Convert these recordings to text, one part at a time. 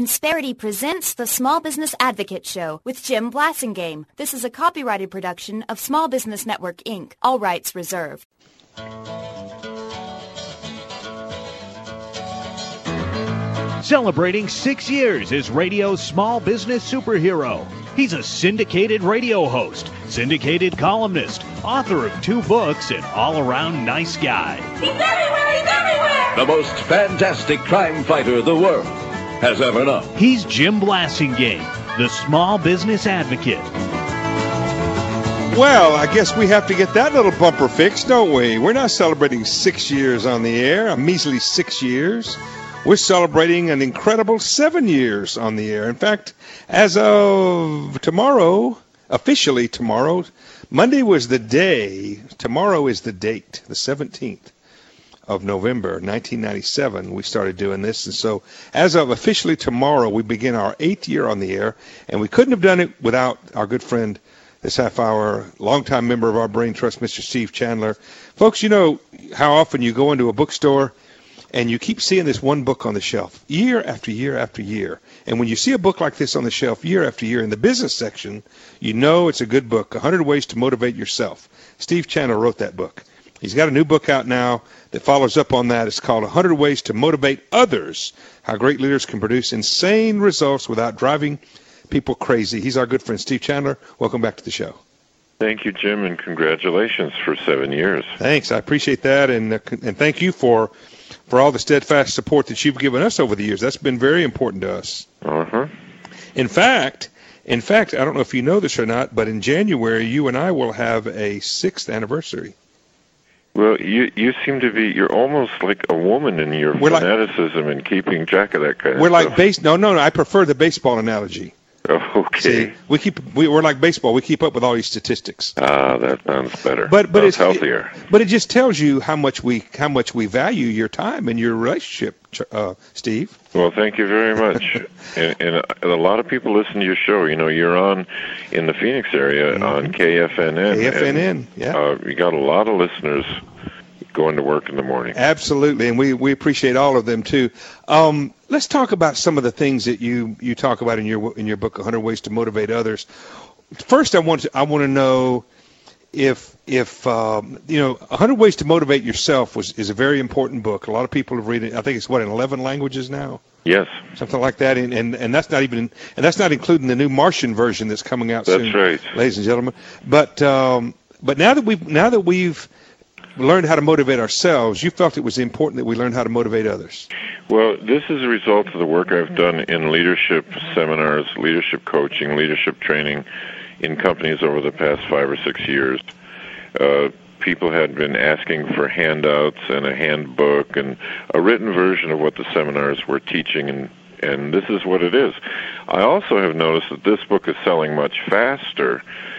Insperity presents the Small Business Advocate Show with Jim Blasingame. This is a copyrighted production of Small Business Network, Inc. All rights reserved. Celebrating 6 years as radio's small business superhero. He's a syndicated radio host, syndicated columnist, author of 2 books, and all-around nice guy. He's everywhere! He's everywhere! The most fantastic crime fighter the world has ever known. He's Jim Blasingame, the small business advocate. Well, I guess we have to get that little bumper fixed, don't we? We're not celebrating 6 years on the air, a measly 6 years. We're celebrating an incredible 7 years on the air. In fact, as of tomorrow, officially tomorrow, Monday was the day, tomorrow is the date, the 17th of November, 1997, we started doing this. And so as of officially tomorrow, we begin our 8th year on the air, and we couldn't have done it without our good friend, this half hour, longtime member of our Brain Trust, Mr. Steve Chandler. Folks, you know how often you go into a bookstore and you keep seeing this one book on the shelf year after year after year. And when you see a book like this on the shelf year after year in the business section, you know it's a good book, 100 Ways to Motivate Yourself. Steve Chandler wrote that book. He's got a new book out now that follows up on that. It's called 100 Ways to Motivate Others, How Great Leaders Can Produce Insane Results Without Driving People Crazy. He's our good friend, Steve Chandler. Welcome back to the show. Thank you, Jim, and congratulations for 7 years. Thanks. I appreciate that, and thank you for all the steadfast support that you've given us over the years. That's been very important to us. Uh-huh. In fact, I don't know if you know this or not, but in January, you and I will have a 6th anniversary. Well, you seem to be, you're almost like a woman in your fanaticism and keeping track of that kind of stuff. No, I prefer the baseball analogy. Oh, okay. See, we're like baseball. We keep up with all these statistics. That sounds better. But it's healthier. But it just tells you how much we value your time and your relationship, Steve. Well, thank you very much. and a lot of people listen to your show. You know, you're on in the Phoenix area on KFNN. KFNN, yeah. You got a lot of listeners going to work in the morning. Absolutely, and we appreciate all of them too. Let's talk about some of the things that you talk about in your book, 100 Ways to Motivate Others. First, I want to know if 100 Ways to Motivate Yourself is a very important book. A lot of people have read it. I think it's in 11 languages now. Yes, something like that, and that's not including the new Martian version that's coming out soon. That's right, ladies and gentlemen. But now that we've learned how to motivate ourselves, you felt it was important that we learn how to motivate others. Well, this is a result of the work I've done in leadership seminars, leadership coaching, leadership training in companies over the past 5 or 6 years. People had been asking for handouts and a handbook and a written version of what the seminars were teaching, and this is what it is. I also have noticed that this book is selling much faster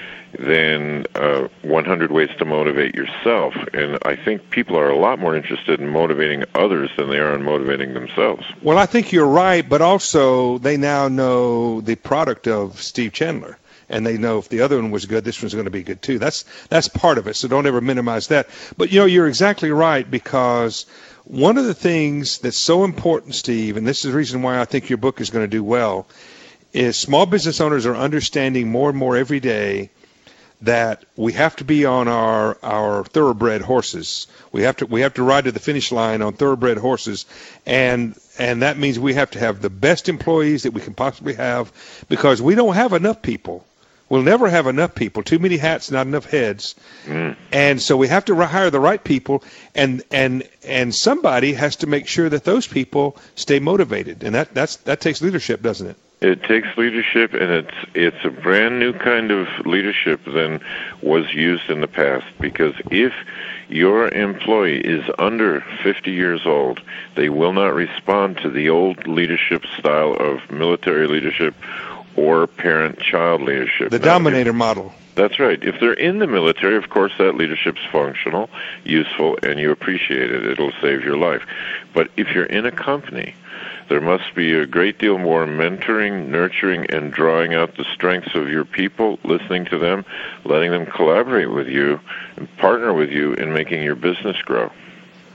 than 100 Ways to Motivate Yourself. And I think people are a lot more interested in motivating others than they are in motivating themselves. Well, I think you're right, but also they now know the product of Steve Chandler. And they know if the other one was good, this one's going to be good too. That's part of it, so don't ever minimize that. But, you're exactly right, because one of the things that's so important, Steve, and this is the reason why I think your book is going to do well, is small business owners are understanding more and more every day that we have to be on our thoroughbred horses. We have to ride to the finish line on thoroughbred horses, and that means we have to have the best employees that we can possibly have, because we don't have enough people. We'll never have enough people. Too many hats, not enough heads. And so we have to hire the right people, and somebody has to make sure that those people stay motivated, and that takes leadership, doesn't it? It takes leadership, and it's a brand new kind of leadership than was used in the past, because if your employee is under 50 years old, they will not respond to the old leadership style of military leadership or parent-child leadership. The dominator model. That's right. If they're in the military, of course, that leadership's functional, useful, and you appreciate it. It'll save your life. But if you're in a company, there must be a great deal more mentoring, nurturing, and drawing out the strengths of your people, listening to them, letting them collaborate with you, and partner with you in making your business grow.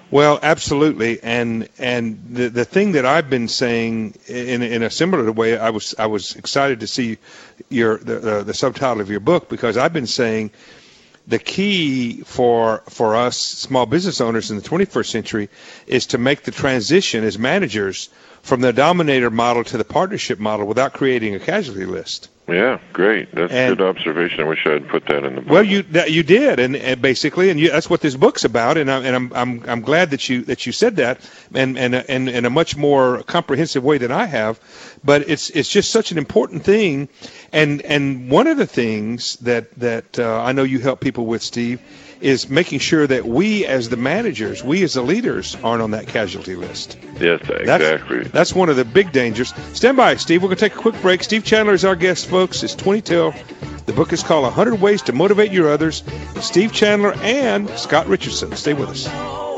Well, absolutely, and the thing that I've been saying in a similar way, I was excited to see the subtitle of your book, because I've been saying the key for us small business owners in the 21st century is to make the transition as managers from the dominator model to the partnership model without creating a casualty list. Yeah, great. That's a good observation. I wish I had put that in the book. Well, you did, and basically, that's what this book's about. And I'm glad that you said that, and in a much more comprehensive way than I have. But it's just such an important thing, and one of the things that I know you help people with, Steve, is making sure that we as the managers, we as the leaders, aren't on that casualty list. Yes, exactly. That's one of the big dangers. Stand by, Steve. We're going to take a quick break. Steve Chandler is our guest, folks. It's 20 till. The book is called 100 Ways to Motivate Your Others. Steve Chandler and Scott Richardson. Stay with us.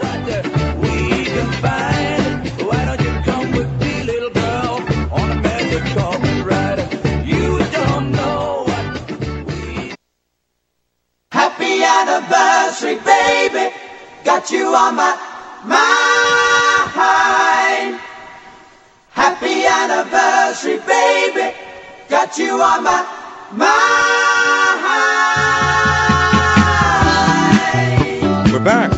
Happy anniversary, baby. Got you on my mind. Happy anniversary, baby. Got you on my mind. We're back.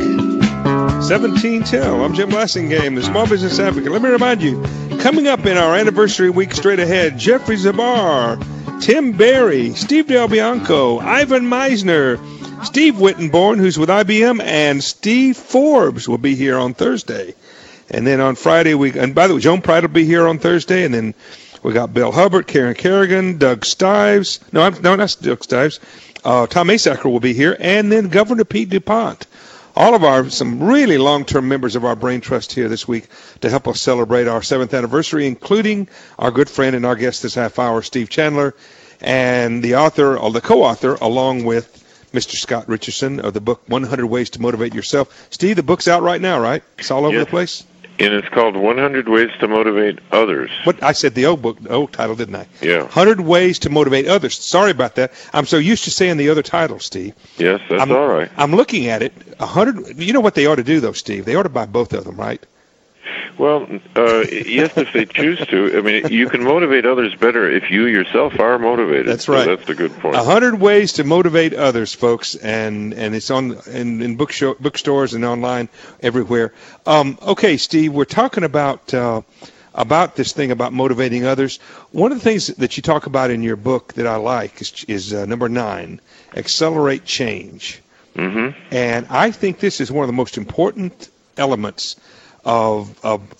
17 till. I'm Jim Blassingame, the Small Business Advocate. Let me remind you, coming up in our anniversary week straight ahead, Jeffrey Zabar, Tim Berry, Steve Del Bianco, Ivan Meisner, Steve Wittenborn, who's with IBM, and Steve Forbes will be here on Thursday. And then on Friday, and by the way, Joan Pride will be here on Thursday, and then we got Bill Hubbard, Karen Kerrigan, Doug Stives. No, not Doug Stives. Tom Asacker will be here, and then Governor Pete DuPont. All of some really long-term members of our Brain Trust here this week to help us celebrate our 7th anniversary, including our good friend and our guest this half hour, Steve Chandler, and the author, or the co-author, along with Mr. Scott Richardson, of the book 100 Ways to Motivate Yourself. Steve, the book's out right now, right? It's all over the place? And it's called 100 Ways to Motivate Others. What I said the old title, didn't I? Yeah. 100 Ways to Motivate Others. Sorry about that. I'm so used to saying the other title, Steve. Yes, that's all right. I'm looking at it. 100. You know what they ought to do, though, Steve? They ought to buy both of them, right? Well, yes, if they choose to. I mean, you can motivate others better if you yourself are motivated. That's right. So that's a good point. 100 Ways to Motivate Others, folks, and it's on in bookstores and online everywhere. Okay, Steve, we're talking about this thing about motivating others. One of the things that you talk about in your book that I like is number 9, accelerate change. Mm-hmm. And I think this is one of the most important elements of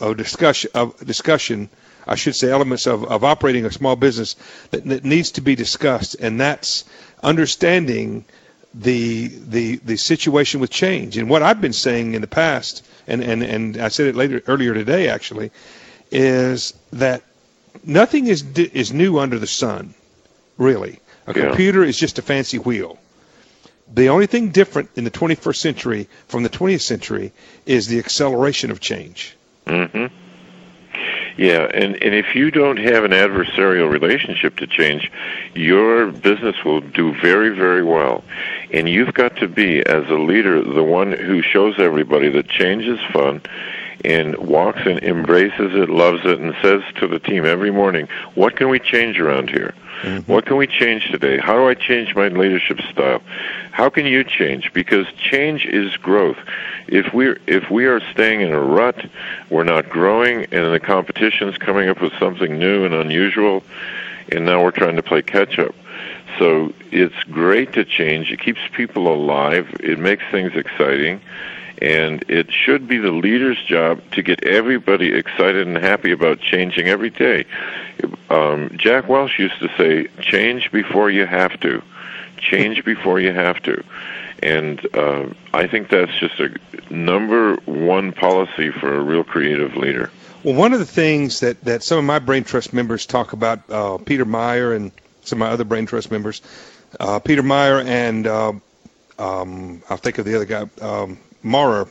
discussion, I should say, elements of operating a small business that needs to be discussed, and that's understanding the situation with change. And what I've been saying in the past, and I said it earlier today actually, is that nothing is new under the sun, really. A computer is just a fancy wheel. The only thing different in the 21st century from the 20th century is the acceleration of change. Mm-hmm. Yeah, and if you don't have an adversarial relationship to change, your business will do very, very well. And you've got to be, as a leader, the one who shows everybody that change is fun and walks and embraces it, loves it, and says to the team every morning, what can we change around here? Mm-hmm. What can we change today? How do I change my leadership style? How can you change? Because change is growth. If we are staying in a rut, we're not growing, and the competition's coming up with something new and unusual, and now we're trying to play catch-up. So it's great to change. It keeps people alive. It makes things exciting. And it should be the leader's job to get everybody excited and happy about changing every day. Jack Welch used to say, change before you have to. Change before you have to. And I think that's just a number one policy for a real creative leader. Well, one of the things that some of my Brain Trust members talk about, Peter Meyer and some of my other Brain Trust members, Peter Meyer and I'll think of the other guy, Maurer,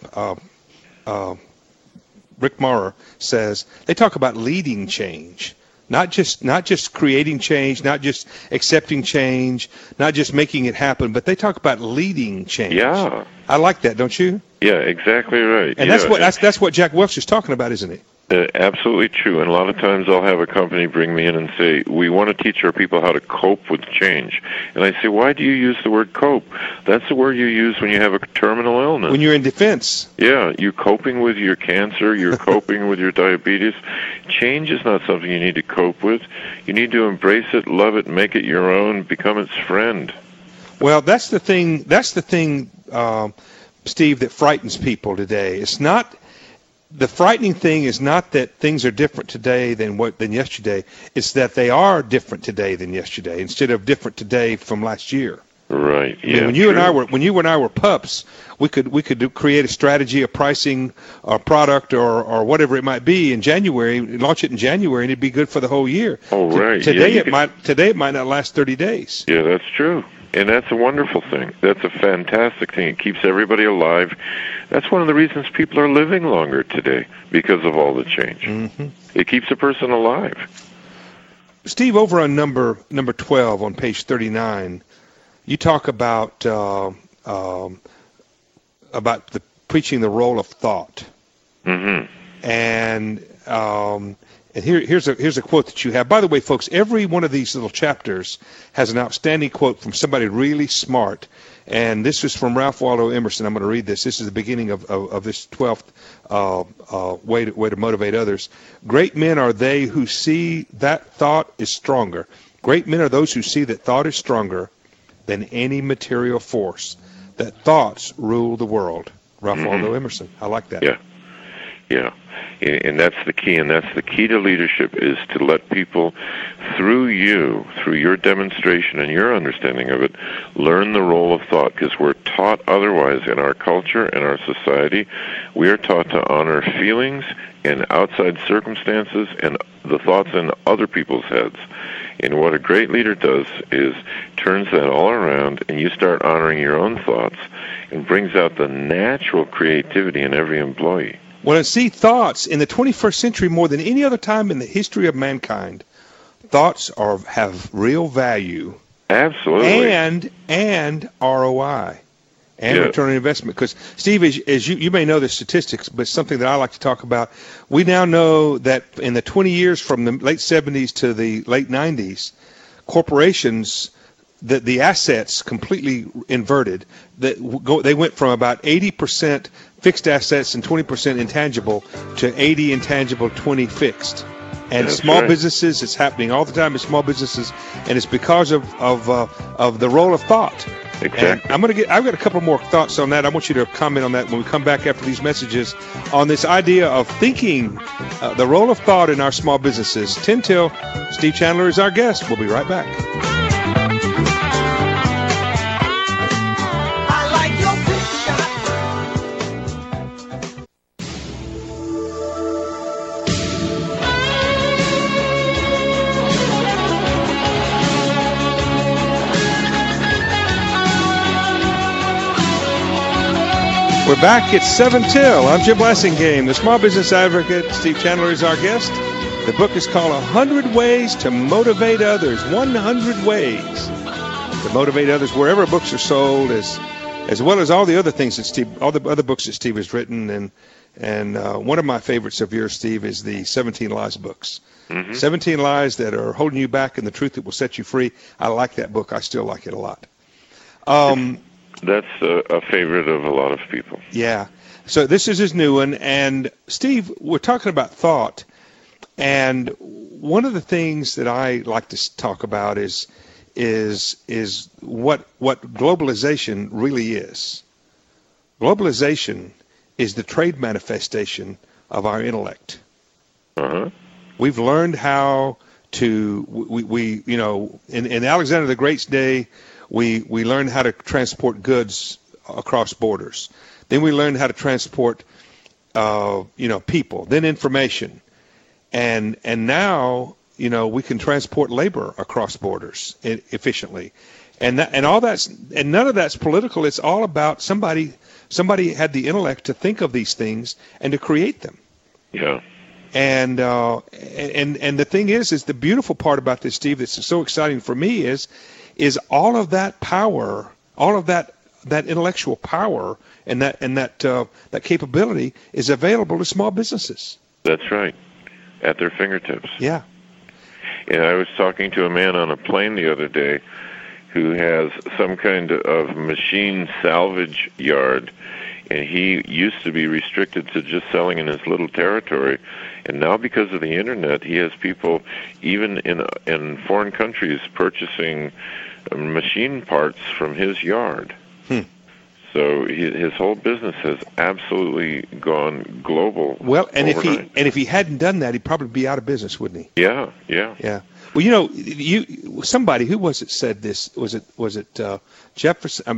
Rick Maurer says they talk about leading change, not just creating change, not just accepting change, not just making it happen, but they talk about leading change. Yeah, I like that, don't you? Yeah, exactly right. And that's what Jack Welch is talking about, isn't it? Absolutely true. And a lot of times I'll have a company bring me in and say, we want to teach our people how to cope with change. And I say, why do you use the word cope? That's the word you use when you have a terminal illness. When you're in defense. Yeah, you're coping with your cancer, you're coping with your diabetes. Change is not something you need to cope with. You need to embrace it, love it, make it your own, become its friend. Well, that's the thing, Steve, that frightens people today. It's not... The frightening thing is not that things are different today than yesterday. It's that they are different today than yesterday, instead of different today from last year. Right. Yeah. I mean, when you and I were pups, we could create a strategy, a pricing, a product, or whatever it might be in January. Launch it in January, and it'd be good for the whole year. Oh, right. Today it might not last 30 days. Yeah, that's true. And that's a wonderful thing. That's a fantastic thing. It keeps everybody alive. That's one of the reasons people are living longer today, because of all the change. Mm-hmm. It keeps a person alive. Steve, over on number 12 on page 39, you talk about preaching the role of thought. Mm-hmm. And here's a quote that you have. By the way, folks, every one of these little chapters has an outstanding quote from somebody really smart. And this is from Ralph Waldo Emerson. I'm going to read this. This is the beginning of this 12th way to motivate others. Great men are they who see that thought is stronger. Great men are those who see that thought is stronger than any material force, that thoughts rule the world. Ralph Waldo Emerson. I like that. Yeah. Yeah. And that's the key, and that's the key to leadership, is to let people, through your demonstration and your understanding of it, learn the role of thought, because we're taught otherwise in our culture and our society. We are taught to honor feelings and outside circumstances and the thoughts in other people's heads. And what a great leader does is turns that all around, and you start honoring your own thoughts, and brings out the natural creativity in every employee. Well, see, thoughts in the 21st century, more than any other time in the history of mankind, thoughts have real value. Absolutely. And ROI, and return on investment. Because, Steve, as you may know the statistics, but something that I like to talk about, we now know that in the 20 years from the late 70s to the late 90s, corporations, the assets completely inverted. They went from about 80% fixed assets and 20% intangible to 80 intangible, 20 fixed. And That's small right. businesses, it's happening all the time in small businesses, and it's because of the role of thought. Exactly. And I've got a couple more thoughts on that. I want you to comment on that when we come back after these messages on this idea of thinking, the role of thought in our small businesses. 10 till, Steve Chandler is our guest. We'll be right back. We're back at 7 till. I'm Jim Blassingame, the Small Business Advocate. Steve Chandler is our guest. The book is called 100 Ways to Motivate Others. 100 Ways to Motivate Others, wherever books are sold, as well as all the other things that all the other books that Steve has written. And one of my favorites of yours, Steve, is the 17 Lies books. 17 Lies that are holding you back and the truth that will set you free. I like that book. I still like it a lot. That's a favorite of a lot of people. Yeah. So this is his new one. And, Steve, we're talking about thought. And one of the things that I like to talk about is what globalization really is. Globalization is the trade manifestation of our intellect. Uh-huh. We've learned how to, in Alexander the Great's day, we learned how to transport goods across borders. Then we learned how to transport, people, then information. And now, we can transport labor across borders efficiently. And none of that's political. It's all about somebody had the intellect to think of these things and to create them. Yeah. And the thing is the beautiful part about this, Steve, that's so exciting for me is all of that power, all of that that intellectual power and that capability is available to small businesses. That's right, at their fingertips. Yeah. And I was talking to a man on a plane the other day who has some kind of machine salvage yard, and he used to be restricted to just selling in his little territory, and now because of the internet, he has people even in foreign countries purchasing machine parts from his yard. So his whole business has absolutely gone global. Well, and overnight. if he hadn't done that, he'd probably be out of business, wouldn't he? Yeah. Well, you know, somebody, who was it, said this? Was it Jefferson?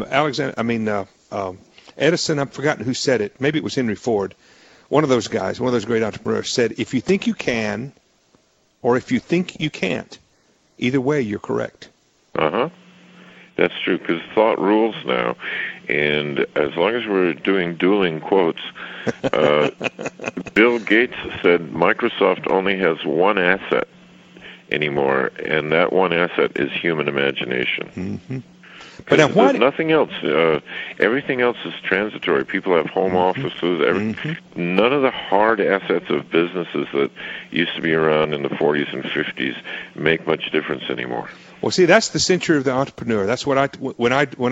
Edison. I've forgotten who said it. Maybe it was Henry Ford. One of those guys, one of those great entrepreneurs, said, "If you think you can, or if you think you can't, either way, you're correct." That's true, because thought rules now, and as long as we're doing dueling quotes, Bill Gates said Microsoft only has one asset anymore, and that one asset is human imagination. But now, there's nothing else. Everything else is transitory. People have home offices. None of the hard assets of businesses that used to be around in the 40s and 50s make much difference anymore. Well, see, that's the century of the entrepreneur. That's what when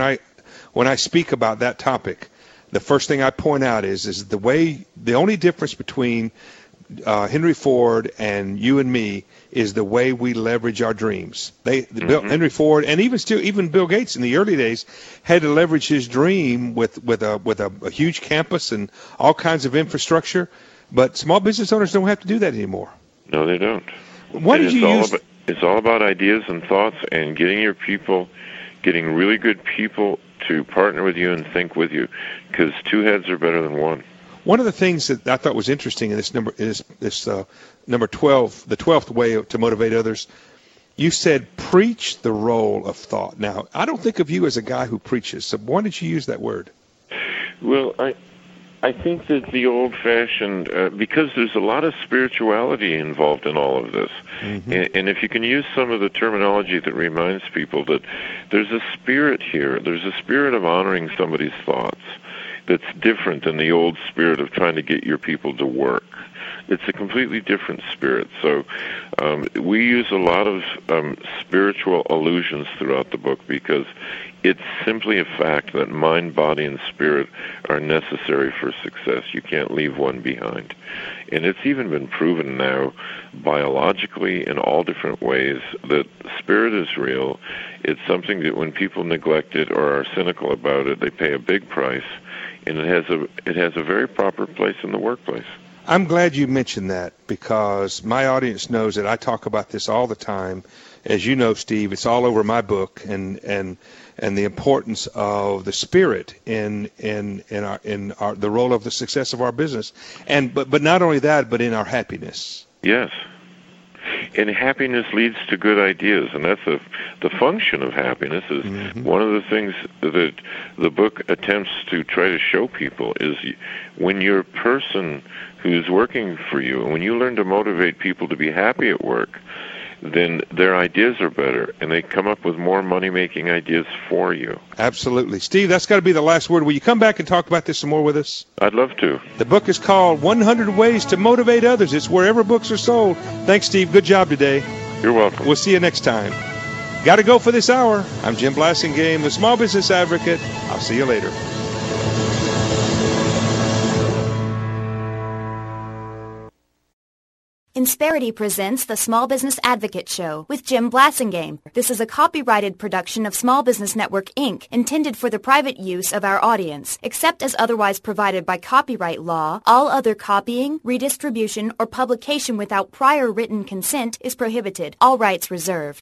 I speak about that topic, the first thing I point out is the only difference between Henry Ford and you and me is the way we leverage our dreams. Henry Ford and even Bill Gates in the early days had to leverage his dream with a huge campus and all kinds of infrastructure. But small business owners don't have to do that anymore. No, they don't. What did you use? It's all about ideas and thoughts and getting really good people to partner with you and think with you, because two heads are better than one. One of the things that I thought was interesting in this number is this number 12, the 12th way to motivate others. You said preach the role of thought. Now, I don't think of you as a guy who preaches, so why did you use that word? Well, I think that the old-fashioned, because there's a lot of spirituality involved in all of this, and if you can use some of the terminology that reminds people that there's a spirit here, there's a spirit of honoring somebody's thoughts that's different than the old spirit of trying to get your people to work. It's a completely different spirit. So we use a lot of spiritual allusions throughout the book because it's simply a fact that mind, body, and spirit are necessary for success. You can't leave one behind. And it's even been proven now biologically in all different ways that spirit is real. It's something that when people neglect it or are cynical about it, they pay a big price. And it has a very proper place in the workplace. I'm glad you mentioned that, because my audience knows that I talk about this all the time. As you know, Steve, it's all over my book, and the importance of the spirit in the role of the success of our business, but not only that, but in our happiness. Yes. And happiness leads to good ideas, and that's the function of happiness. Is one of the things that the book attempts to try to show people is when you're a person who's working for you, and when you learn to motivate people to be happy at work, then their ideas are better, and they come up with more money-making ideas for you. Absolutely. Steve, that's got to be the last word. Will you come back and talk about this some more with us? I'd love to. The book is called 100 Ways to Motivate Others. It's wherever books are sold. Thanks, Steve. Good job today. You're welcome. We'll see you next time. Got to go for this hour. I'm Jim Blasingame, the Small Business Advocate. I'll see you later. Insperity presents the Small Business Advocate Show with Jim Blasingame. This is a copyrighted production of Small Business Network, Inc., intended for the private use of our audience. Except as otherwise provided by copyright law, all other copying, redistribution, or publication without prior written consent is prohibited. All rights reserved.